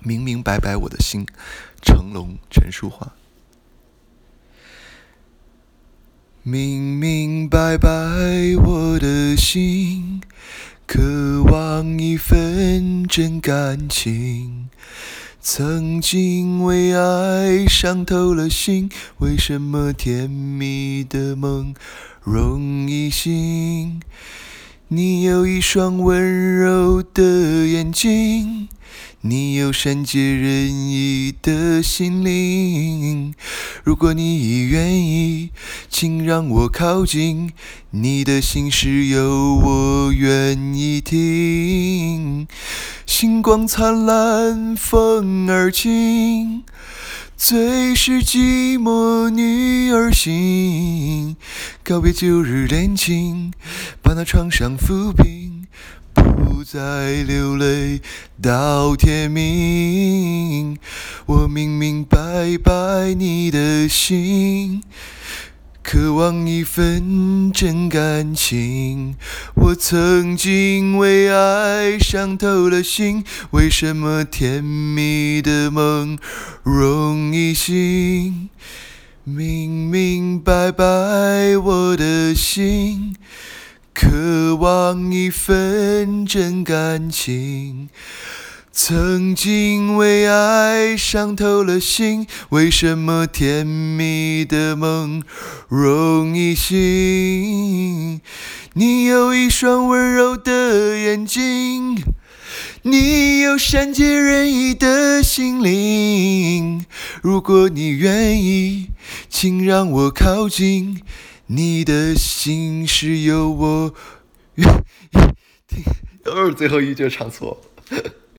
明明白白我的心，成龙陈淑桦。明明白白我的心，渴望一份真感情。曾经为爱伤透了心，为什么甜蜜的梦容易醒？你有一双温柔的眼睛，你有善解人意的心灵。如果你愿意，请让我靠近，你的心事有我愿意听。星光灿烂，风儿轻，最是寂寞女儿心。告别旧日恋情，把那创伤抚平，不再流泪到天明。我明明白白你的心，渴望一份真感情。我曾经为爱伤透了心，为什么甜蜜的梦容易醒？明明白白我的心，渴望一份真感情。曾经为爱伤透了心，为什么甜蜜的梦容易醒？你有一双温柔的眼睛，你有善解人意的心灵。如果你愿意，请让我靠近，你的心事有我愿意听。最后一句唱错。